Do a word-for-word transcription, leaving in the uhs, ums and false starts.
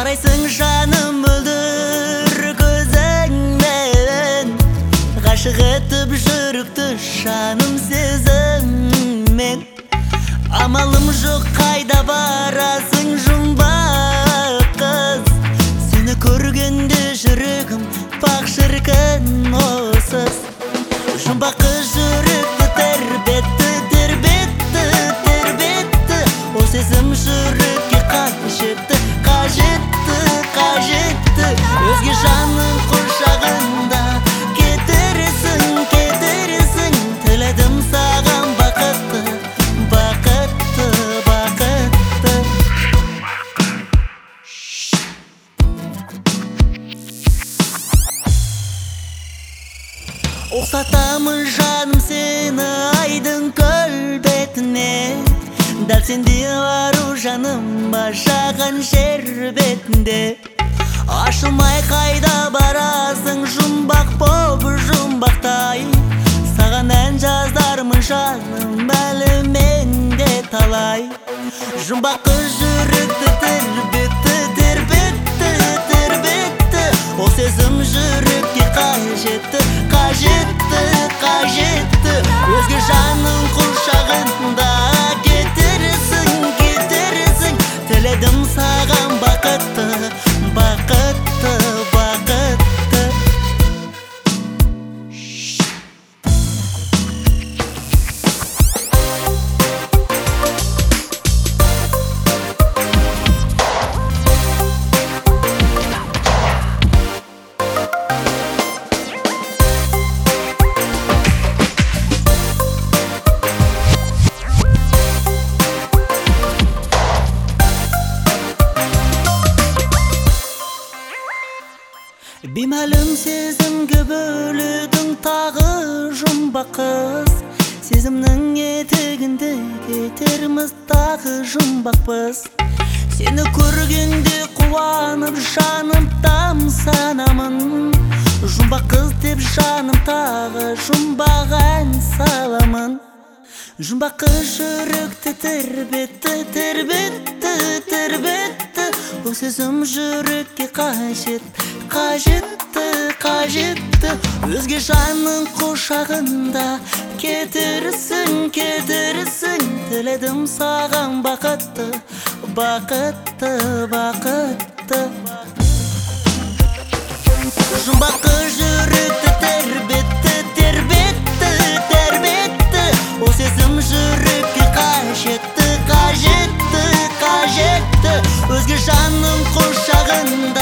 Карайсың жаным мөлдір көзіңмен, ғашық етіп жүрікті жаным сезіммен. Амалым жоқ, қайда барасың жұмбақ қыз, сені көргенде жүрегім бақ шіркін осыз. Жұмбақ қыз жүректі тербетті, тербетті, тербетті, о сезім жүрекке қажетті, қажетті, қажетті. Өзге жанның құшағында кетерсің, кетерсің, тіледім саған бақытты, бақытты, бақытты. Ұқсатамын жаным сені айдың көл бетіне, дәл сенде бару жаным башаған жер бетінде. Ашылмай қайда барасың жұмбақ боп жұмбақтай, саған ән жазармын жаным әлі менде талай. Жұмбақ қыз жүректі тербетті, тербетті, тербетті, ол сезім жүрекке қажетті, қажетті, қажетті. Өзге жанның құшағында кетерсің, кетерсің, тіледім саған бақытты, бақытты, бақытты. Беймәлім сезімге бөледің тағы жұмбақ қыз, сезімнің етегінде кетерміз тағы жұмбақпыз. Сені көргенде қуанып жаным тамсанамын, жұмбақ қыз деп жаным тағы жұмбақ ән саламын. Жұмбақ қыз жүректі тербетті, тербетті, тербетті, бұл сезім жүрекке қажет, қажетті, қажетті. Өзге жанның құшағында кетерсің, кетерсің, тіледім саған бақытты, бақытты, бақытты. Жұмбақ қыз жүректі тербетті, тербетті, тербетті, ол сезім жүрекке қажетті, қажетті, қажетті. Өзге жанның құшағында